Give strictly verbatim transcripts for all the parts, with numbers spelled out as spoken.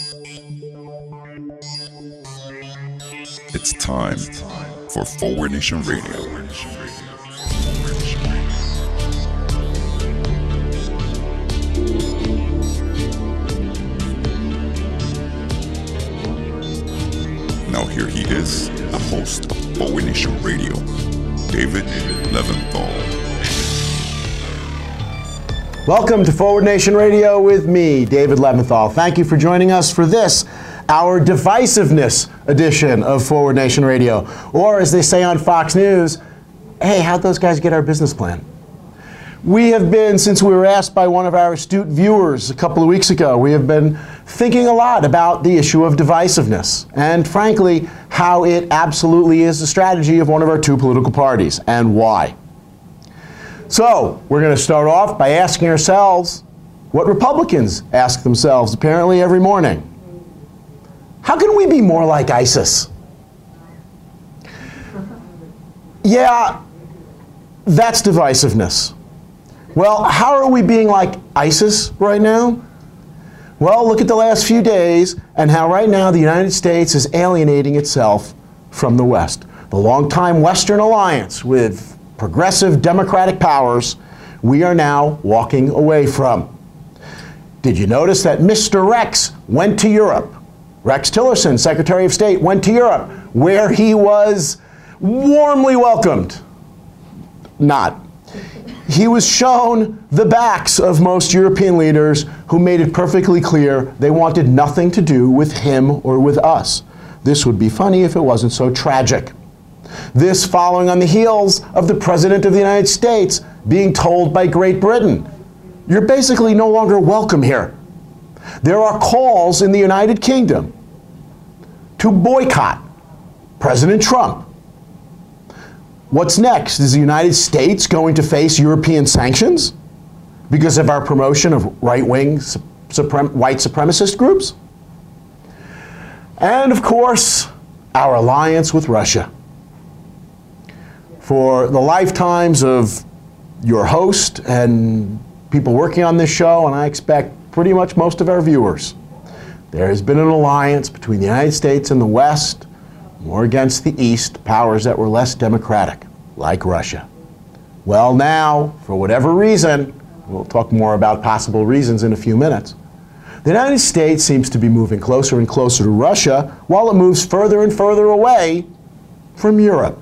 It's time for Forward Nation Radio. Now here he is, the host of Forward Nation Radio, David Leventhal. Welcome to Forward Nation Radio with me, David Leventhal. Thank you for joining us for this, our divisiveness edition of Forward Nation Radio. Or as they say on Fox News, hey, how'd those guys get our business plan? We have been, since we were asked by one of our astute viewers a couple of weeks ago, we have been thinking a lot about the issue of divisiveness and, frankly, how it absolutely is the strategy of one of our two political parties and why. So, we're going to start off by asking ourselves what Republicans ask themselves apparently every morning. How can we be more like ISIS? Yeah, that's divisiveness. Well, how are we being like ISIS right now? Well, look at the last few days and how right now the United States is alienating itself from the West. The longtime Western alliance with progressive democratic powers we are now walking away from. Did you notice that Mister Rex went to Europe? Rex Tillerson, Secretary of State, went to Europe, where he was warmly welcomed. Not. He was shown the backs of most European leaders who made it perfectly clear they wanted nothing to do with him or with us. This would be funny if it wasn't so tragic. This following on the heels of the President of the United States being told by Great Britain, you're basically no longer welcome here. There are calls in the United Kingdom to boycott President Trump. What's next? Is the United States going to face European sanctions because of our promotion of right-wing suprem- white supremacist groups? And of course, our alliance with Russia. For the lifetimes of your host and people working on this show, and I expect pretty much most of our viewers, there has been an alliance between the United States and the West, more against the East, powers that were less democratic, like Russia. Well, now, for whatever reason, we'll talk more about possible reasons in a few minutes, the United States seems to be moving closer and closer to Russia while it moves further and further away from Europe.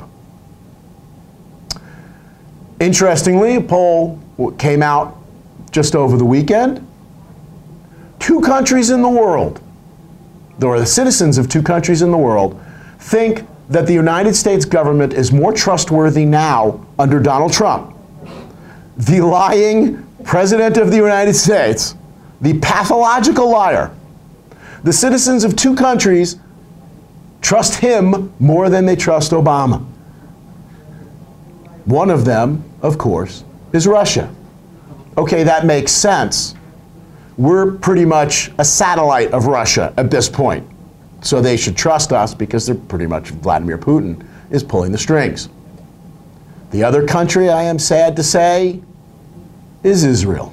Interestingly, a poll came out just over the weekend. Two countries in the world, or the citizens of two countries in the world, think that the United States government is more trustworthy now under Donald Trump, the lying President of the United States, the pathological liar. The citizens of two countries trust him more than they trust Obama. One of them, of course, is Russia. Okay, that makes sense. We're pretty much a satellite of Russia at this point. So they should trust us because they're pretty much Vladimir Putin is pulling the strings. The other country, I am sad to say, is Israel.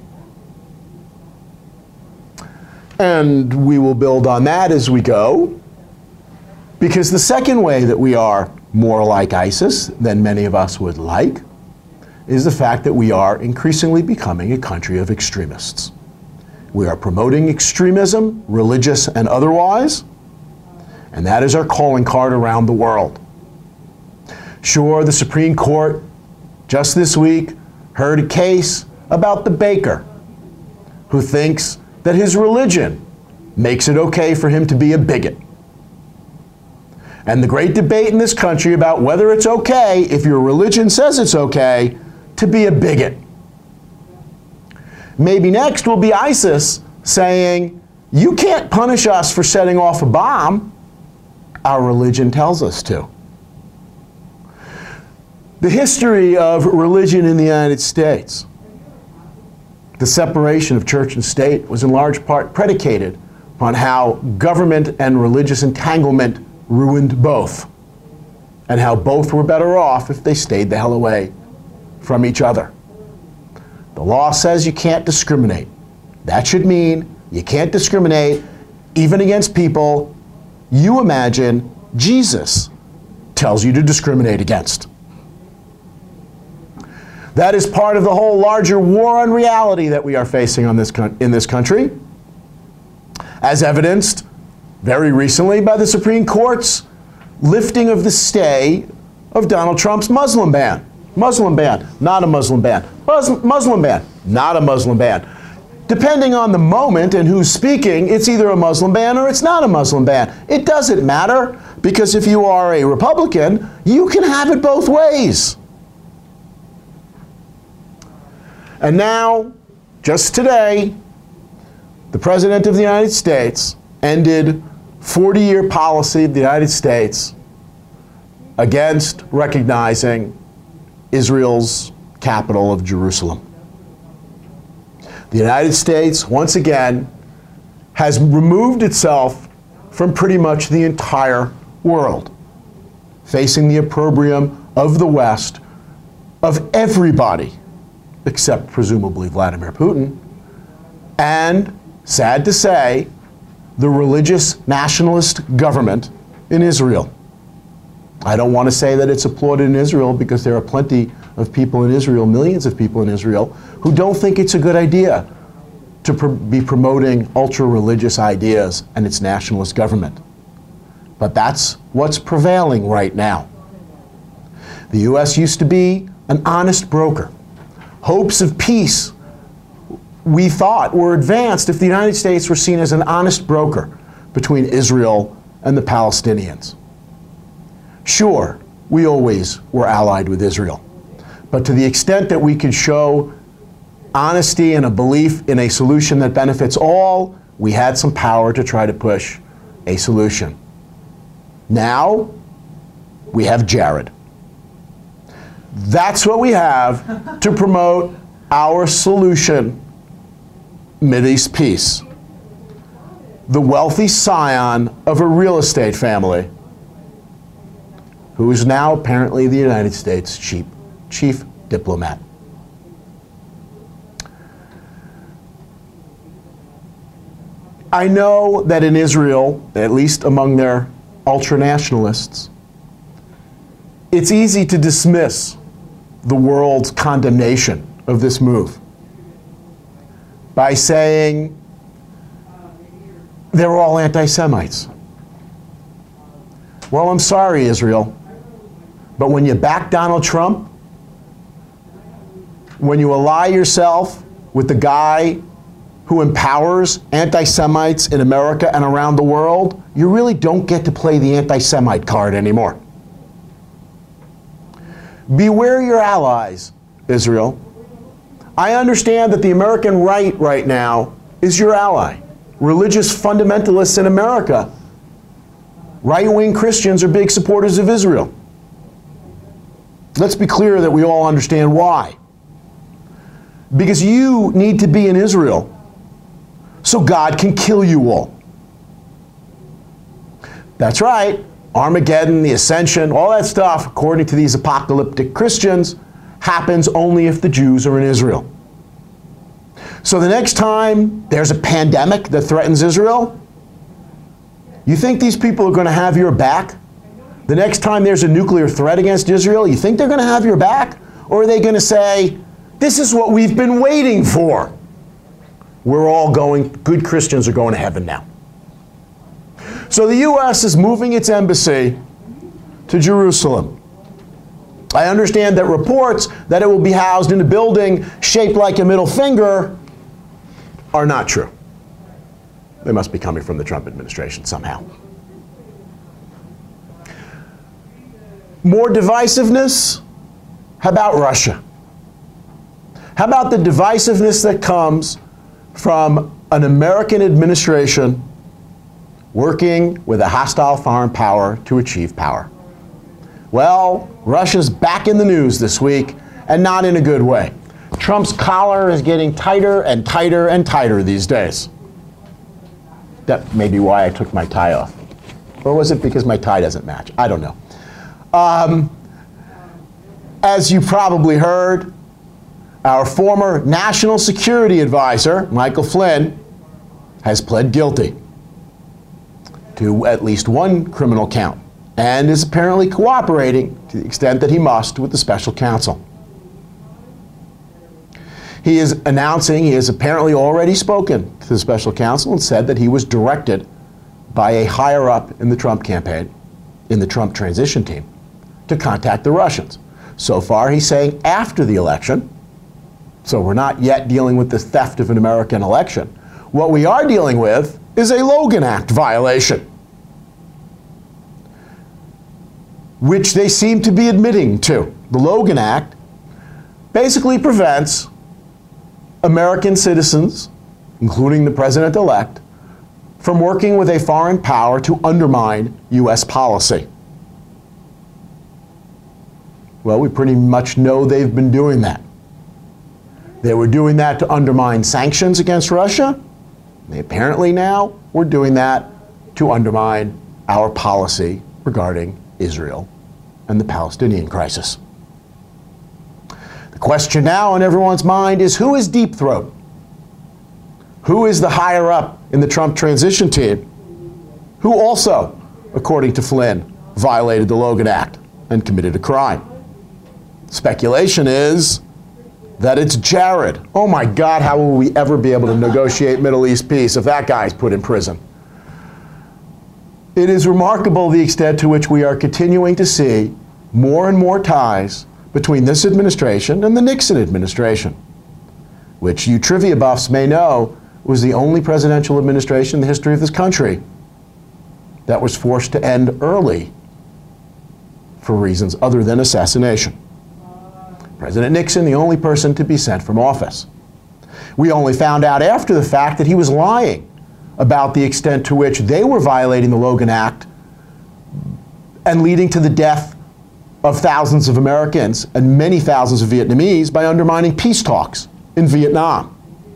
And we will build on that as we go, because the second way that we are more like ISIS than many of us would like is the fact that we are increasingly becoming a country of extremists. We are promoting extremism, religious and otherwise, and that is our calling card around the world. Sure, the Supreme Court just this week heard a case about the baker who thinks that his religion makes it okay for him to be a bigot. And the great debate in this country about whether it's okay, if your religion says it's okay, to be a bigot. Maybe next will be ISIS saying, you can't punish us for setting off a bomb. Our religion tells us to. The history of religion in the United States, the separation of church and state, was in large part predicated upon how government and religious entanglement ruined both, and how both were better off if they stayed the hell away from each other. The law says you can't discriminate. That should mean you can't discriminate even against people you imagine Jesus tells you to discriminate against. That is part of the whole larger war on reality that we are facing on this in this country, as evidenced very recently by the Supreme Court's lifting of the stay of Donald Trump's Muslim ban. Muslim ban, not a Muslim ban. Muslim, Muslim ban, not a Muslim ban. Depending on the moment and who's speaking, it's either a Muslim ban or it's not a Muslim ban. It doesn't matter, because if you are a Republican, you can have it both ways. And now, just today, the President of the United States ended forty-year policy of the United States against recognizing Israel's capital of Jerusalem. The United States, once again, has removed itself from pretty much the entire world, facing the opprobrium of the West, of everybody, except presumably Vladimir Putin, and, sad to say, the religious nationalist government in Israel. I don't want to say that it's applauded in Israel, because there are plenty of people in Israel, millions of people in Israel, who don't think it's a good idea to pr- be promoting ultra-religious ideas and its nationalist government. But that's what's prevailing right now. The U S used to be an honest broker. Hopes of peace, we thought, were advanced if the United States were seen as an honest broker between Israel and the Palestinians. Sure, we always were allied with Israel, but to the extent that we could show honesty and a belief in a solution that benefits all, we had some power to try to push a solution. Now, we have Jared. That's what we have to promote our solution, Mideast peace. The wealthy scion of a real estate family, who is now apparently the United States chief, chief diplomat. I know that in Israel, at least among their ultra-nationalists, it's easy to dismiss the world's condemnation of this move by saying they're all anti-Semites. Well, I'm sorry, Israel, but when you back Donald Trump, when you ally yourself with the guy who empowers anti-Semites in America and around the world, you really don't get to play the anti-Semite card anymore. Beware your allies, Israel. I understand that the American right right now is your ally. Religious fundamentalists in America, right-wing Christians, are big supporters of Israel. Let's be clear that we all understand why. Because you need to be in Israel so God can kill you all. That's right. Armageddon, the ascension, all that stuff, according to these apocalyptic Christians, happens only if the Jews are in Israel. So the next time there's a pandemic that threatens Israel, you think these people are going to have your back? The next time there's a nuclear threat against Israel, you think they're going to have your back? Or are they going to say, this is what we've been waiting for? We're all going, good Christians are going to heaven now. So the U S is moving its embassy to Jerusalem. I understand that reports that it will be housed in a building shaped like a middle finger are not true. They must be coming from the Trump administration somehow. More divisiveness? How about Russia? How about the divisiveness that comes from an American administration working with a hostile foreign power to achieve power? Well, Russia's back in the news this week, and not in a good way. Trump's collar is getting tighter and tighter and tighter these days. That may be why I took my tie off. Or was it because my tie doesn't match? I don't know. Um, as you probably heard, our former National Security Advisor, Michael Flynn, has pled guilty. to at least one criminal count and is apparently cooperating to the extent that he must with the special counsel. He is announcing he has apparently already spoken to the special counsel and said that he was directed by a higher up in the Trump campaign, in the Trump transition team, to contact the Russians. So far, he's saying after the election, so we're not yet dealing with the theft of an American election. What we are dealing with is a Logan Act violation, which they seem to be admitting to. The Logan Act basically prevents American citizens, including the president-elect, from working with a foreign power to undermine U S policy. Well, we pretty much know they've been doing that. They were doing that to undermine sanctions against Russia. They apparently now were doing that to undermine our policy regarding Israel and the Palestinian crisis. The question now on everyone's mind is, who is Deep Throat? Who is the higher up in the Trump transition team who also, according to Flynn, violated the Logan Act and committed a crime? Speculation is that it's Jared. Oh my God, how will we ever be able to negotiate Middle East peace if that guy's put in prison? It is remarkable the extent to which we are continuing to see more and more ties between this administration and the Nixon administration, which you trivia buffs may know was the only presidential administration in the history of this country that was forced to end early for reasons other than assassination. President Nixon, the only person to be sent from office. We only found out after the fact that he was lying about the extent to which they were violating the Logan Act and leading to the death of thousands of Americans and many thousands of Vietnamese by undermining peace talks in Vietnam.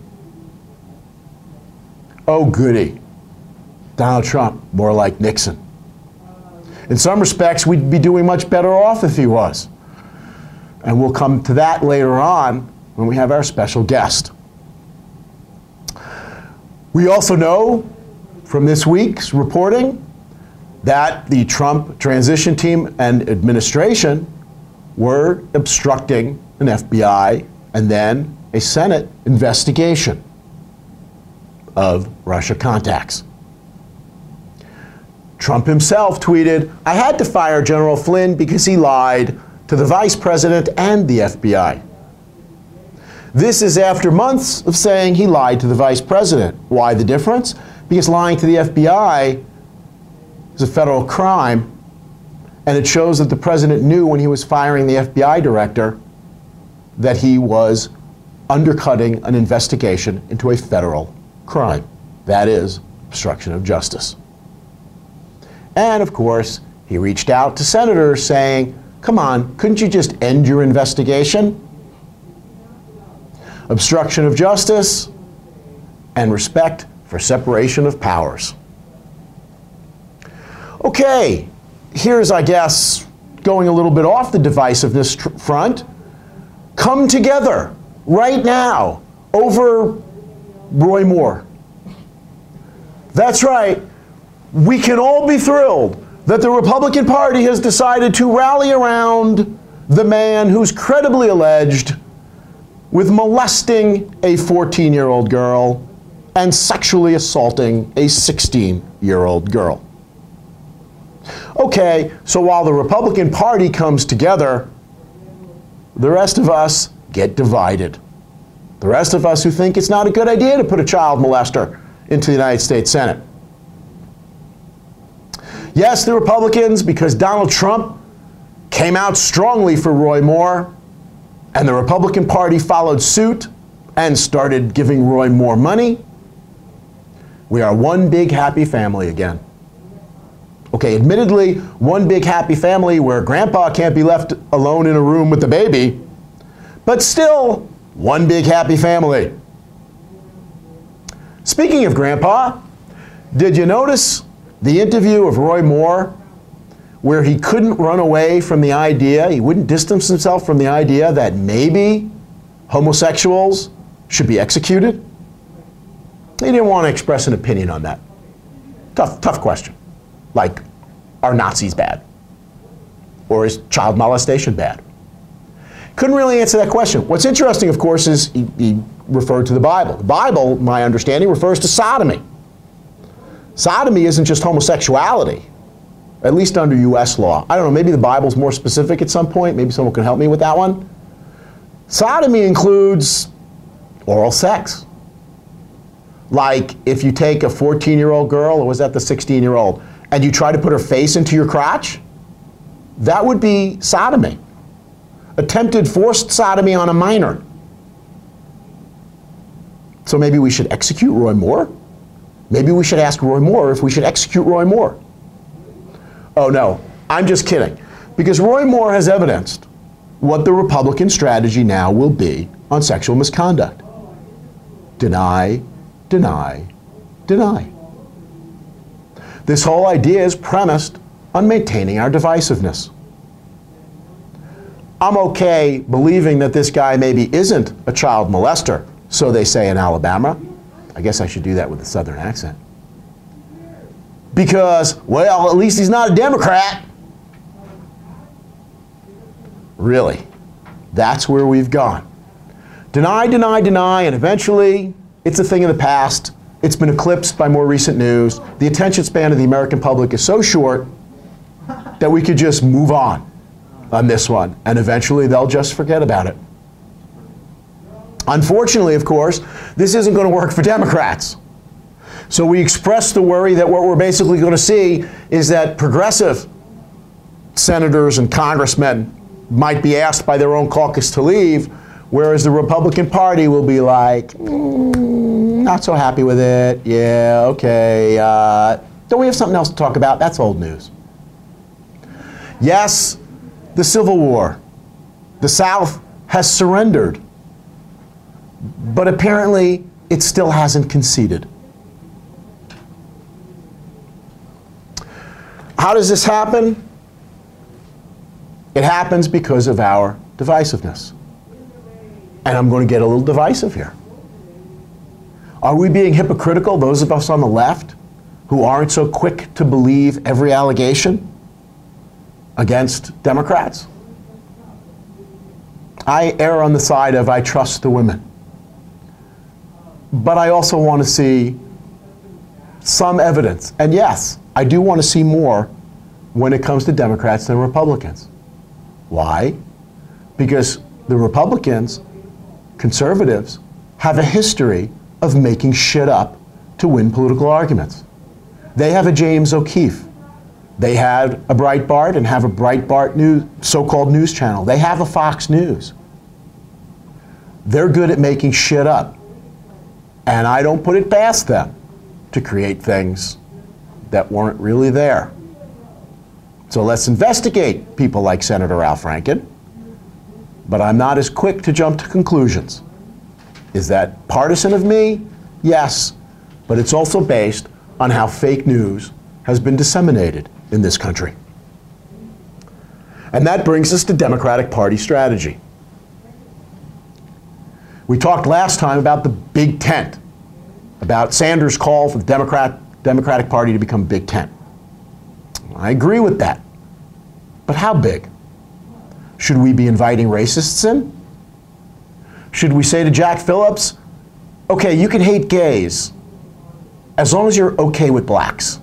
Oh, goody. Donald Trump, more like Nixon. In some respects, we'd be doing much better off if he was. And we'll come to that later on when we have our special guest. We also know from this week's reporting that the Trump transition team and administration were obstructing an F B I and then a Senate investigation of Russia contacts. Trump himself tweeted, "I had to fire General Flynn because he lied to the vice president and the F B I." This is after months of saying he lied to the vice president. Why the difference? Because lying to the F B I is a federal crime, and it shows that the president knew when he was firing the F B I director that he was undercutting an investigation into a federal crime. That is obstruction of justice. And of course, he reached out to senators saying, come on, couldn't you just end your investigation? Obstruction of justice and respect for separation of powers. Okay, here's, I guess, going a little bit off the divisiveness tr- front. Come together right now over Roy Moore. That's right. We can all be thrilled that the Republican Party has decided to rally around the man who's credibly alleged with molesting a fourteen-year-old girl and sexually assaulting a sixteen-year-old girl. Okay, so while the Republican Party comes together, the rest of us get divided. The rest of us who think it's not a good idea to put a child molester into the United States Senate. Yes, the Republicans, because Donald Trump came out strongly for Roy Moore, and the Republican Party followed suit and started giving Roy Moore money. We are one big happy family again. Okay, admittedly, one big happy family where grandpa can't be left alone in a room with the baby, but still one big happy family. Speaking of grandpa, did you notice the interview of Roy Moore where he couldn't run away from the idea, he wouldn't distance himself from the idea that maybe homosexuals should be executed? He didn't want to express an opinion on that. Tough, tough question. Like, are Nazis bad? Or is child molestation bad? Couldn't really answer that question. What's interesting, of course, is he, he referred to the Bible. The Bible, my understanding, refers to sodomy. Sodomy isn't just homosexuality, at least under U S law. I don't know, maybe the Bible's more specific at some point. Maybe someone can help me with that one. Sodomy includes oral sex. Like if you take a fourteen-year-old girl, or was that the sixteen-year-old, and you try to put her face into your crotch, that would be sodomy. Attempted forced sodomy on a minor. So maybe we should execute Roy Moore? Maybe we should ask Roy Moore if we should execute Roy Moore. Oh no, I'm just kidding. Because Roy Moore has evidenced what the Republican strategy now will be on sexual misconduct. Deny, deny, deny. This whole idea is premised on maintaining our divisiveness. I'm okay believing that this guy maybe isn't a child molester, so they say in Alabama. I guess I should do that with a Southern accent. Because, well, at least he's not a Democrat. Really, that's where we've gone. Deny, deny, deny, and eventually it's a thing of the past. It's been eclipsed by more recent news. The attention span of the American public is so short that we could just move on on this one, and eventually they'll just forget about it. Unfortunately, of course, this isn't going to work for Democrats. So we express the worry that what we're basically going to see is that progressive senators and congressmen might be asked by their own caucus to leave, whereas the Republican Party will be like, mm, not so happy with it. Yeah, okay. Uh, don't we have something else to talk about? That's old news. Yes, the Civil War. The South has surrendered. But apparently, it still hasn't conceded. How does this happen? It happens because of our divisiveness. And I'm going to get a little divisive here. Are we being hypocritical, those of us on the left, who aren't so quick to believe every allegation against Democrats? I err on the side of I trust the women. But I also want to see some evidence. And yes, I do want to see more when it comes to Democrats than Republicans. Why? Because the Republicans, conservatives, have a history of making shit up to win political arguments. They have a James O'Keefe. They had a Breitbart and have a Breitbart news, so-called news channel. They have a Fox News. They're good at making shit up. And I don't put it past them to create things that weren't really there. So let's investigate people like Senator Al Franken. But I'm not as quick to jump to conclusions. Is that partisan of me? Yes. But it's also based on how fake news has been disseminated in this country. And that brings us to Democratic Party strategy. We talked last time about the Big Tent, about Sanders' call for the Democrat, Democratic Party to become Big Tent. I agree with that. But how big? Should we be inviting racists in? Should we say to Jack Phillips, okay, you can hate gays as long as you're okay with blacks?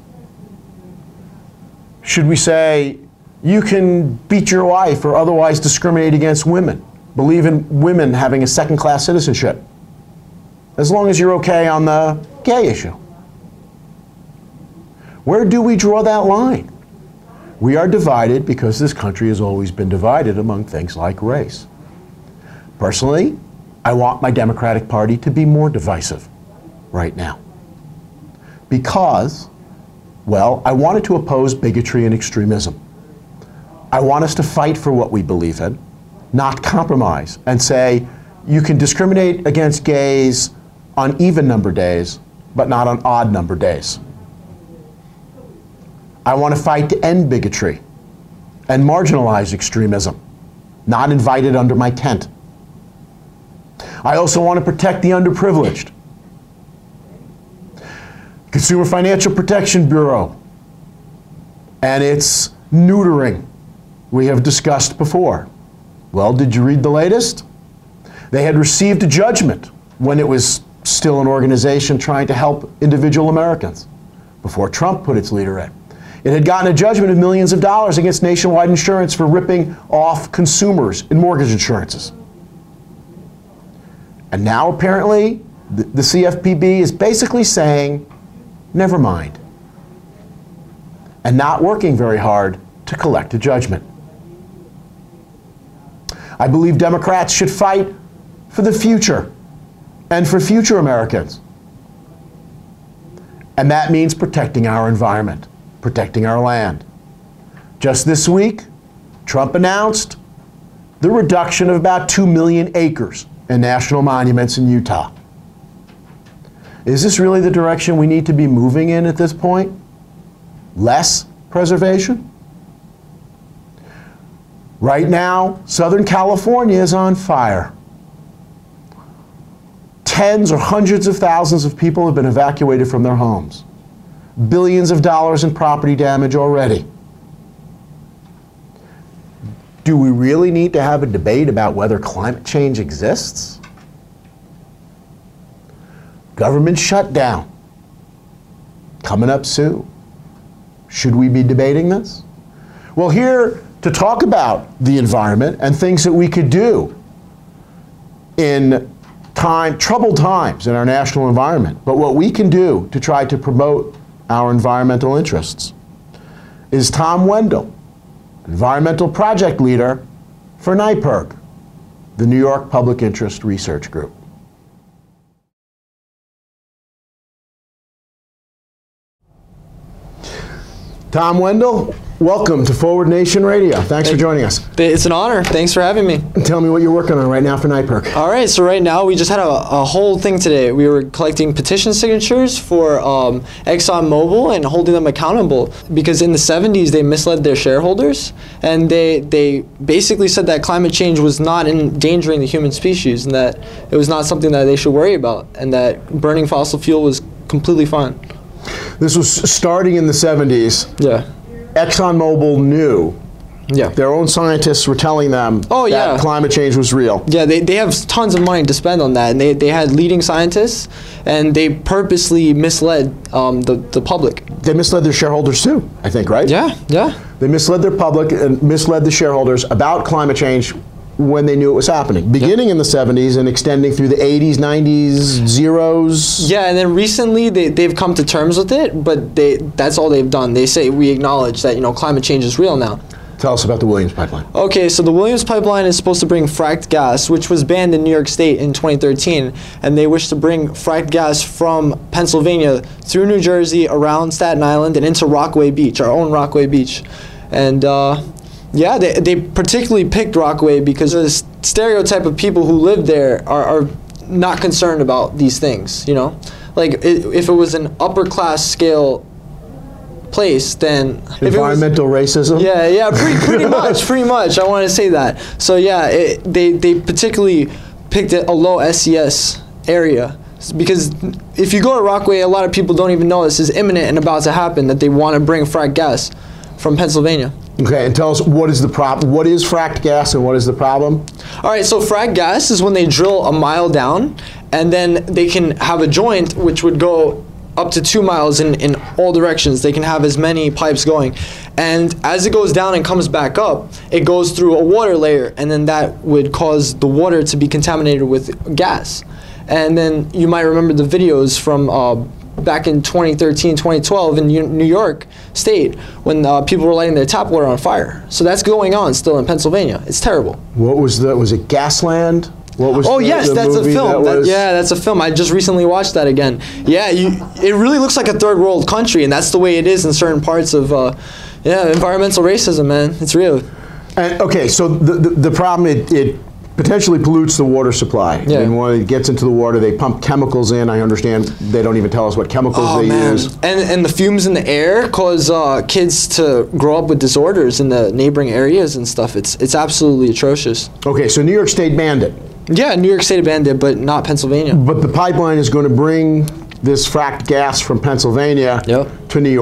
Should we say, you can beat your wife or otherwise discriminate against women, believe in women having a second-class citizenship, as long as you're okay on the gay issue? Where do we draw that line? We are divided because this country has always been divided among things like race. Personally, I want my Democratic Party to be more divisive right now. Because, well, I wanted to oppose bigotry and extremism. I want us to fight for what we believe in, not compromise and say, you can discriminate against gays on even number days, but not on odd number days. I want to fight to end bigotry and marginalize extremism, not invite it under my tent. I also want to protect the underprivileged. Consumer Financial Protection Bureau, and its neutering we have discussed before. Well, did you read the latest? They had received a judgment when it was still an organization trying to help individual Americans, before Trump put its leader in. It had gotten a judgment of millions of dollars against Nationwide Insurance for ripping off consumers in mortgage insurances. And now apparently the, the C F P B is basically saying, never mind, and not working very hard to collect a judgment. I believe Democrats should fight for the future and for future Americans. And that means protecting our environment, protecting our land. Just this week, Trump announced the reduction of about two million acres in national monuments in Utah. Is this really the direction we need to be moving in at this point? Less preservation? Right now, Southern California is on fire. Tens or hundreds of thousands of people have been evacuated from their homes. Billions of dollars in property damage already. Do we really need to have a debate about whether climate change exists? Government shutdown coming up soon. Should we be debating this? Well, here to talk about the environment and things that we could do in time, troubled times in our national environment, but what we can do to try to promote our environmental interests, is Tom Wendell, environmental project leader for NYPIRG, the New York Public Interest Research Group. Tom Wendell, welcome to Forward Nation Radio. Thanks for joining us. It's an honor. Thanks for having me. Tell me what you're working on right now for NYPIRG. All right, so right now we just had a, a whole thing today. We were collecting petition signatures for um, ExxonMobil and holding them accountable because in the seventies they misled their shareholders and they, they basically said that climate change was not endangering the human species and that it was not something that they should worry about and that burning fossil fuel was completely fine. This was starting in the seventies. Yeah. ExxonMobil knew. Yeah. Their own scientists were telling them oh, that yeah. climate change was real. Yeah, they, they have tons of money to spend on that. And they, they had leading scientists, and they purposely misled um, the, the public. They misled their shareholders too, I think, right? Yeah, yeah. They misled their public and misled the shareholders about climate change when they knew it was happening, beginning yep. in the seventies and extending through the eighties, nineties, zeros. Yeah, and then recently they, they've come to terms with it, but they that's all they've done. They say we acknowledge that, you know, climate change is real now. Tell us about the Williams Pipeline. Okay, so the Williams Pipeline is supposed to bring fracked gas, which was banned in New York State in twenty thirteen, and they wish to bring fracked gas from Pennsylvania through New Jersey, around Staten Island, and into Rockaway Beach, our own Rockaway Beach. And uh, yeah, they, they particularly picked Rockaway because the stereotype of people who live there are, are not concerned about these things, you know? Like, it, if it was an upper class scale place, then... Environmental was, racism? Yeah, yeah, pretty, pretty much, pretty much. I want to say that. So yeah, it, they, they particularly picked a low S E S area because if you go to Rockaway, a lot of people don't even know this is imminent and about to happen, that they want to bring fracked gas from Pennsylvania. Okay, and tell us what is the problem? What is fracked gas and what is the problem? All right, so fracked gas is when they drill a mile down and then they can have a joint which would go up to two miles in, in all directions. They can have as many pipes going. And as it goes down and comes back up, it goes through a water layer and then that would cause the water to be contaminated with gas. And then you might remember the videos from uh, back in twenty thirteen, twenty twelve in New York State when uh, people were lighting their tap water on fire. So that's going on still in Pennsylvania. It's terrible. What was the, was it Gasland? What was oh the, yes, the that's a film. That that, yeah, that's a film. I just recently watched that again. Yeah, you, it really looks like a third world country, and that's the way it is in certain parts of, uh, yeah, environmental racism, man. It's real. And, okay, so the, the, the problem, it, it potentially pollutes the water supply. Yeah. And when it gets into the water, they pump chemicals in. I understand they don't even tell us what chemicals oh, they man. use. And, and the fumes in the air cause uh, kids to grow up with disorders in the neighboring areas and stuff. It's, it's absolutely atrocious. Okay, so New York State banned it. Yeah, New York State banned it, but not Pennsylvania. But the pipeline is going to bring this fracked gas from Pennsylvania yep. to New York.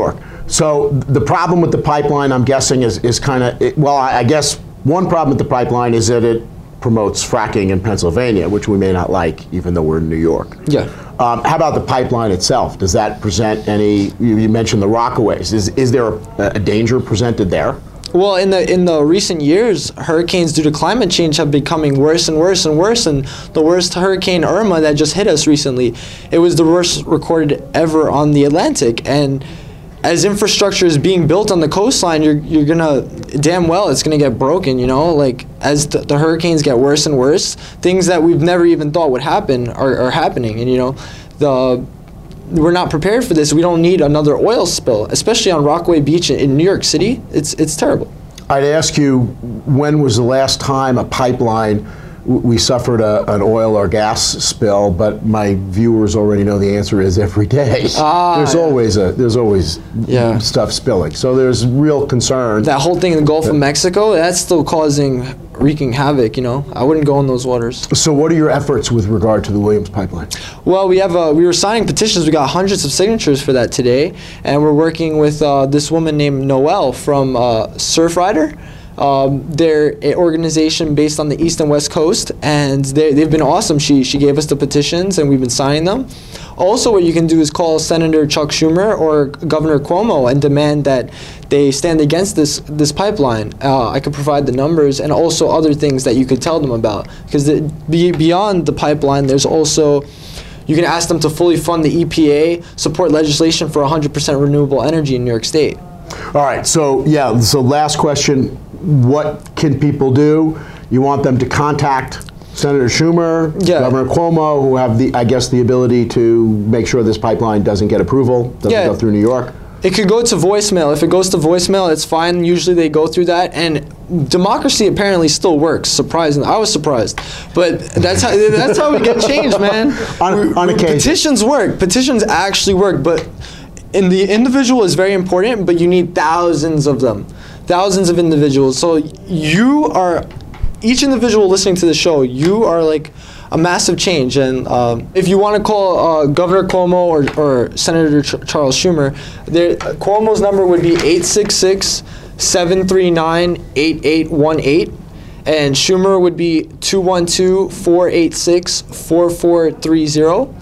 So the problem with the pipeline, I'm guessing, is, is kind of, well, I, I guess one problem with the pipeline is that it promotes fracking in Pennsylvania, which we may not like, even though we're in New York. Yeah. Um, how about the pipeline itself? Does that present any, you, you mentioned the Rockaways. Is, is there a, a danger presented there? Well, in the in the recent years, hurricanes due to climate change have been becoming worse and worse and worse. And the worst hurricane, Irma, that just hit us recently, it was the worst recorded ever on the Atlantic. And as infrastructure is being built on the coastline, you're you're gonna, damn well, it's gonna get broken. You know, like as the, the hurricanes get worse and worse, things that we've never even thought would happen are, are happening. And you know, the we're not prepared for this. We don't need another oil spill, especially on Rockaway Beach in, in New York City. It's it's terrible. I'd ask you, when was the last time a pipeline, we suffered a, an oil or gas spill? But my viewers already know the answer is every day. Ah, there's yeah. always a there's always Yeah. stuff spilling. So there's real concern. That whole thing in the Gulf of Mexico, that's still causing, wreaking havoc, you know. I wouldn't go in those waters. So what are your efforts with regard to the Williams pipeline? Well, we have uh, we were signing petitions. We got hundreds of signatures for that today, and we're working with uh, this woman named Noelle from uh, Surfrider. Um, they're an organization based on the East and West Coast, and they, they've been awesome. She she gave us the petitions, and we've been signing them. Also, what you can do is call Senator Chuck Schumer or Governor Cuomo and demand that they stand against this this pipeline. Uh, I could provide the numbers and also other things that you could tell them about. Because the, be, beyond the pipeline, there's also, you can ask them to fully fund the E P A, support legislation for one hundred percent renewable energy in New York State. All right, so yeah, so last question, what can people do? You want them to contact Senator Schumer, Yeah. Governor Cuomo, who have the, I guess, the ability to make sure this pipeline doesn't get approval, doesn't Yeah. go through New York? It could go to voicemail. If it goes to voicemail, it's fine. Usually they go through that, and democracy apparently still works. Surprisingly, I was surprised, but that's how that's how we get change, man. On, on occasion. Petitions work. Petitions actually work, but in the individual is very important. But you need thousands of them, thousands of individuals. So you are, each individual listening to the show, you are like a massive change. And um, if you want to call uh, Governor Cuomo or, or Senator Ch- Charles Schumer, there, uh, Cuomo's number would be eight six six, seven three nine, eight eight one eight, and Schumer would be two one two, four eight six, four four three zero.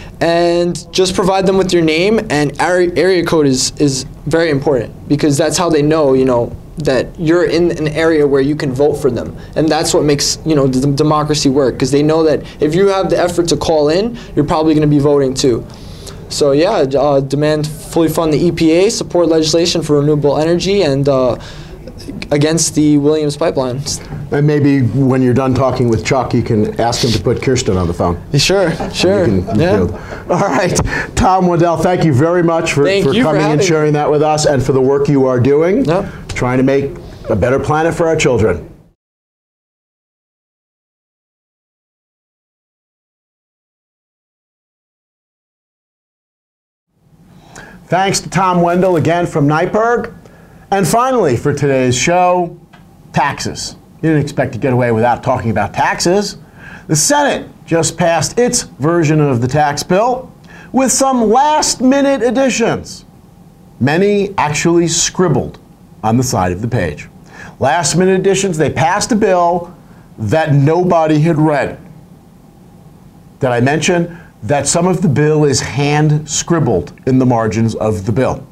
And just provide them with your name, and area, area code is, is very important, because that's how they know, you know, that you're in an area where you can vote for them. And that's what makes, you know, the democracy work, because they know that if you have the effort to call in, you're probably going to be voting too. So yeah, uh, demand fully fund the E P A, support legislation for renewable energy, and uh, against the Williams pipeline. And maybe when you're done talking with Chuck, you can ask him to put Kirsten on the phone. Sure, sure. You can- you yeah. can- All right, Tom Waddell, thank you very much for, Thank for you for coming and having me. sharing that with us, and for the work you are doing, Yep. trying to make a better planet for our children. Thanks to Tom Wendell again from Nightberg. And finally, for today's show, taxes. You didn't expect to get away without talking about taxes. The Senate just passed its version of the tax bill with some last-minute additions. Many actually scribbled on the side of the page. Last-minute additions, they passed a bill that nobody had read. Did I mention that some of the bill is hand-scribbled in the margins of the bill?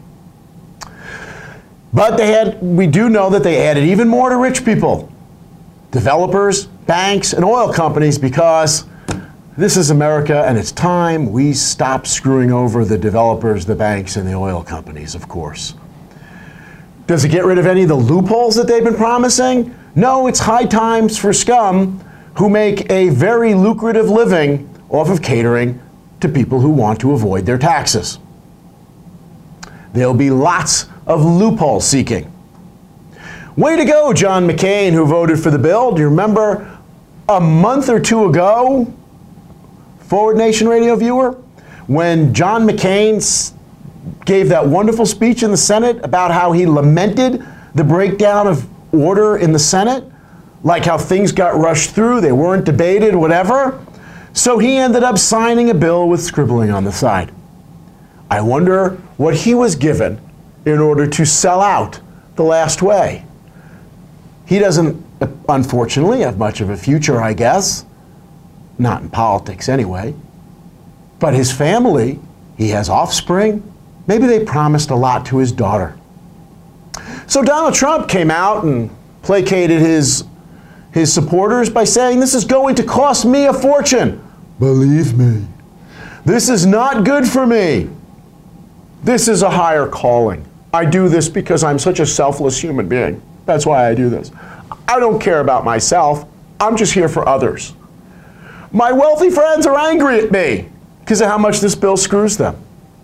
But they had, we do know that they added even more to rich people, developers, banks, and oil companies, because this is America, and it's time we stop screwing over the developers, the banks, and the oil companies, of course. Does it get rid of any of the loopholes that they've been promising? No, it's high times for scum who make a very lucrative living off of catering to people who want to avoid their taxes. There'll be lots of loophole seeking. Way to go, John McCain, who voted for the bill. Do you remember a month or two ago, Forward Nation Radio viewer, when John McCain s- gave that wonderful speech in the Senate about how he lamented the breakdown of order in the Senate, like how things got rushed through, they weren't debated, whatever. So he ended up signing a bill with scribbling on the side. I wonder what he was given in order to sell out the last way. He doesn't, unfortunately, have much of a future, I guess. Not in politics anyway. But his family, he has offspring. Maybe they promised a lot to his daughter. So Donald Trump came out and placated his, his supporters by saying, this is going to cost me a fortune. Believe me, this is not good for me. This is a higher calling. I do this because I'm such a selfless human being. That's why I do this. I don't care about myself. I'm just here for others. My wealthy friends are angry at me because of how much this bill screws them.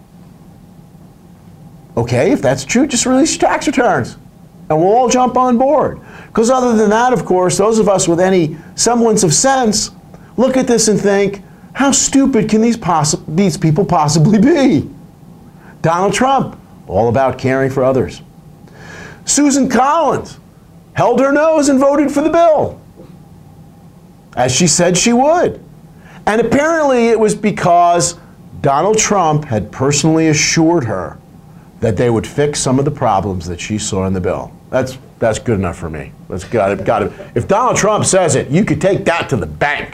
Okay, if that's true, just release your tax returns and we'll all jump on board. Because other than that, of course, those of us with any semblance of sense look at this and think, how stupid can these, possi- these people possibly be? Donald Trump, all about caring for others. Susan Collins held her nose and voted for the bill, as she said she would. And apparently it was because Donald Trump had personally assured her that they would fix some of the problems that she saw in the bill. That's, that's good enough for me. That's got got it. If Donald Trump says it, you could take that to the bank,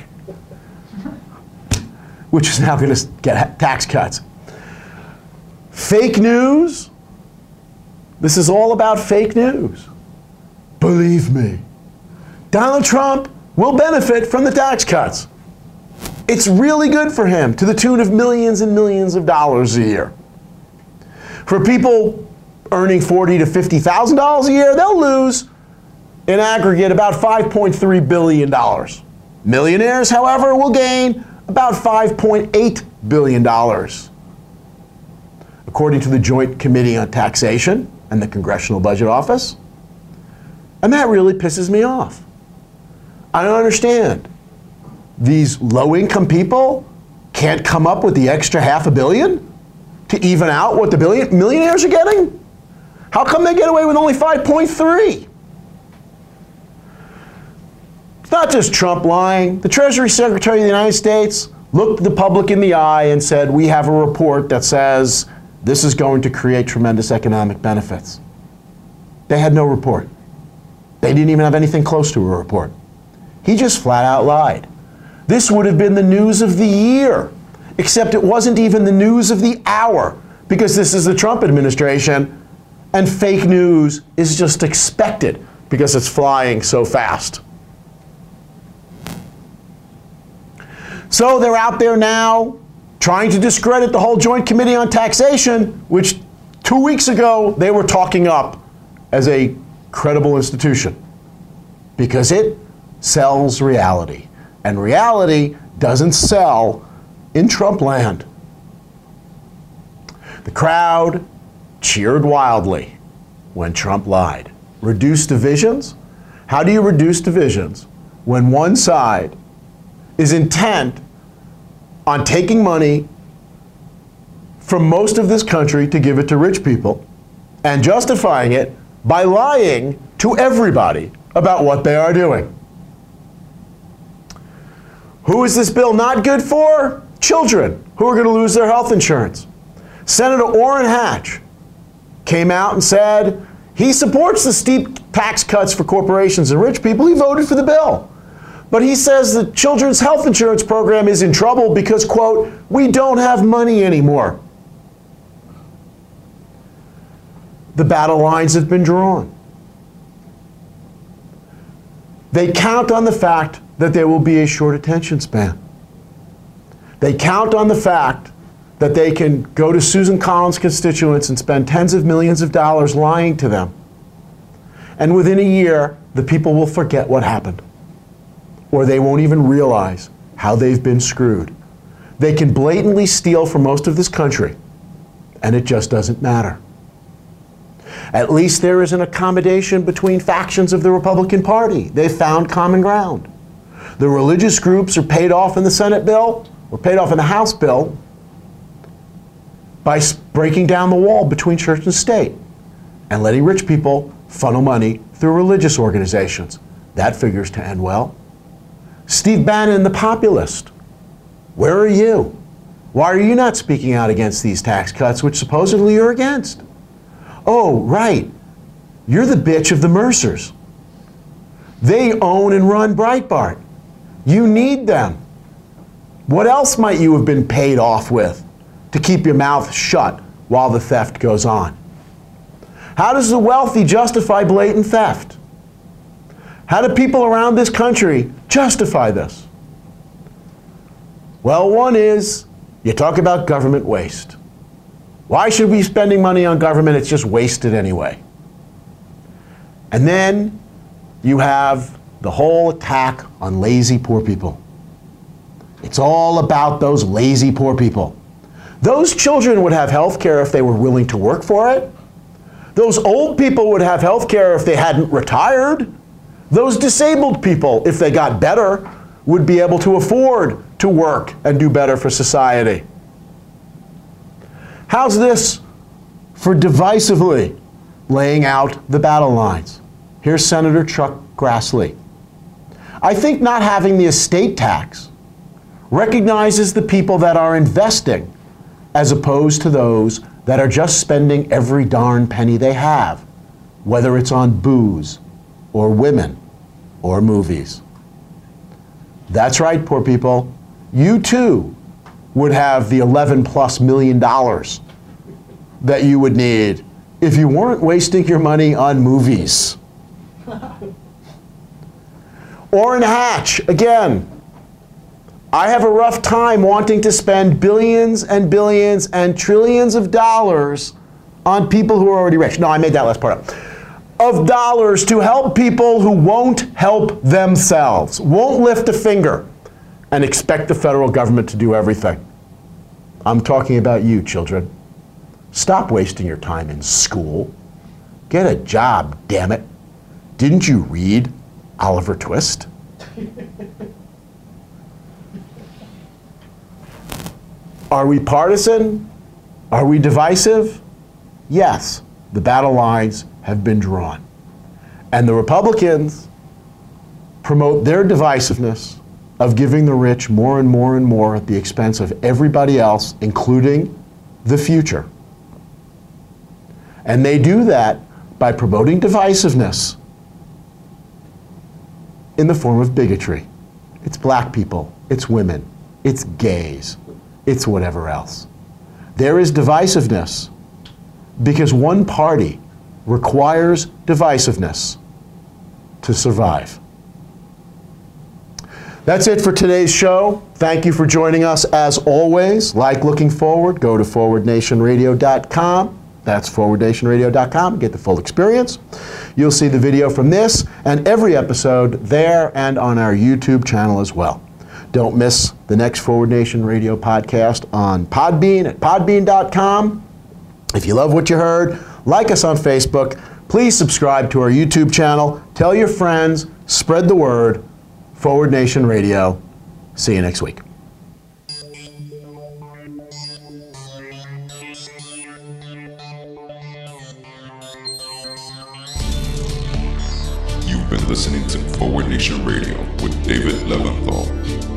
which is now going to get tax cuts. Fake news. This is all about fake news. Believe me, Donald Trump will benefit from the tax cuts. It's really good for him, to the tune of millions and millions of dollars a year. For people earning forty thousand to fifty thousand dollars a year, they'll lose in aggregate about five point three billion dollars. Millionaires, however, will gain about five point eight billion dollars. According to the Joint Committee on Taxation and the Congressional Budget Office. And that really pisses me off. I don't understand. These low-income people can't come up with the extra half a billion to even out what the billion millionaires are getting? How come they get away with only five point three? It's not just Trump lying. The Treasury Secretary of the United States looked the public in the eye and said, we have a report that says this is going to create tremendous economic benefits. They had no report. They didn't even have anything close to a report. He just flat out lied. This would have been the news of the year, except it wasn't even the news of the hour, because this is the Trump administration, and fake news is just expected because it's flying so fast. So they're out there now trying to discredit the whole Joint Committee on Taxation, which two weeks ago they were talking up as a credible institution, because it sells reality. And reality doesn't sell in Trump land. The crowd cheered wildly when Trump lied. Reduce divisions? How do you reduce divisions when one side is intent on taking money from most of this country to give it to rich people and justifying it by lying to everybody about what they are doing? Who is this bill not good for? Children who are going to lose their health insurance. Senator Orrin Hatch came out and said he supports the steep tax cuts for corporations and rich people. He voted for the bill. But he says the children's health insurance program is in trouble because, quote, we don't have money anymore. The battle lines have been drawn. They count on the fact that there will be a short attention span. They count on the fact that they can go to Susan Collins' constituents and spend tens of millions of dollars lying to them. And within a year, the people will forget what happened. Or they won't even realize how they've been screwed. They can blatantly steal from most of this country, and it just doesn't matter. At least there is an accommodation between factions of the Republican Party. They've found common ground. The religious groups are paid off in the Senate bill, or paid off in the House bill, by breaking down the wall between church and state and letting rich people funnel money through religious organizations. That figures to end well. Steve Bannon, the populist, where are you? Why are you not speaking out against these tax cuts, which supposedly you're against? Oh, right. You're the bitch of the Mercers. They own and run Breitbart. You need them. What else might you have been paid off with to keep your mouth shut while the theft goes on? How does the wealthy justify blatant theft? How do people around this country justify this? Well, one is, you talk about government waste. Why should we be spending money on government? It's just wasted anyway. And then you have the whole attack on lazy poor people. It's all about those lazy poor people. Those children would have health care if they were willing to work for it. Those old people would have health care if they hadn't retired. Those disabled people, if they got better, would be able to afford to work and do better for society. How's this for divisively laying out the battle lines? Here's Senator Chuck Grassley. I think not having the estate tax recognizes the people that are investing as opposed to those that are just spending every darn penny they have, whether it's on booze or women or movies. That's right, poor people. You too would have the eleven plus million dollars that you would need if you weren't wasting your money on movies. Orrin Hatch, again, I have a rough time wanting to spend billions and billions and trillions of dollars on people who are already rich. No, I made that last part up. Of dollars to help people who won't help themselves, won't lift a finger, and expect the federal government to do everything. I'm talking about you, children. Stop wasting your time in school. Get a job, damn it. Didn't you read Oliver Twist? Are we partisan? Are we divisive? Yes, the battle lines have been drawn. And the Republicans promote their divisiveness of giving the rich more and more and more at the expense of everybody else, including the future. And they do that by promoting divisiveness in the form of bigotry. It's black people, it's women, it's gays, it's whatever else. There is divisiveness because one party requires divisiveness to survive. That's it for today's show. Thank you for joining us as always. Like looking forward, go to forward nation radio dot com. That's forward nation radio dot com. Get the full experience. You'll see the video from this and every episode there and on our YouTube channel as well. Don't miss the next Forward Nation Radio podcast on Podbean at podbean dot com. If you love what you heard, like us on Facebook. Please subscribe to our YouTube channel. Tell your friends. Spread the word. Forward Nation Radio. See you next week. You've been listening to Forward Nation Radio with David Leventhal.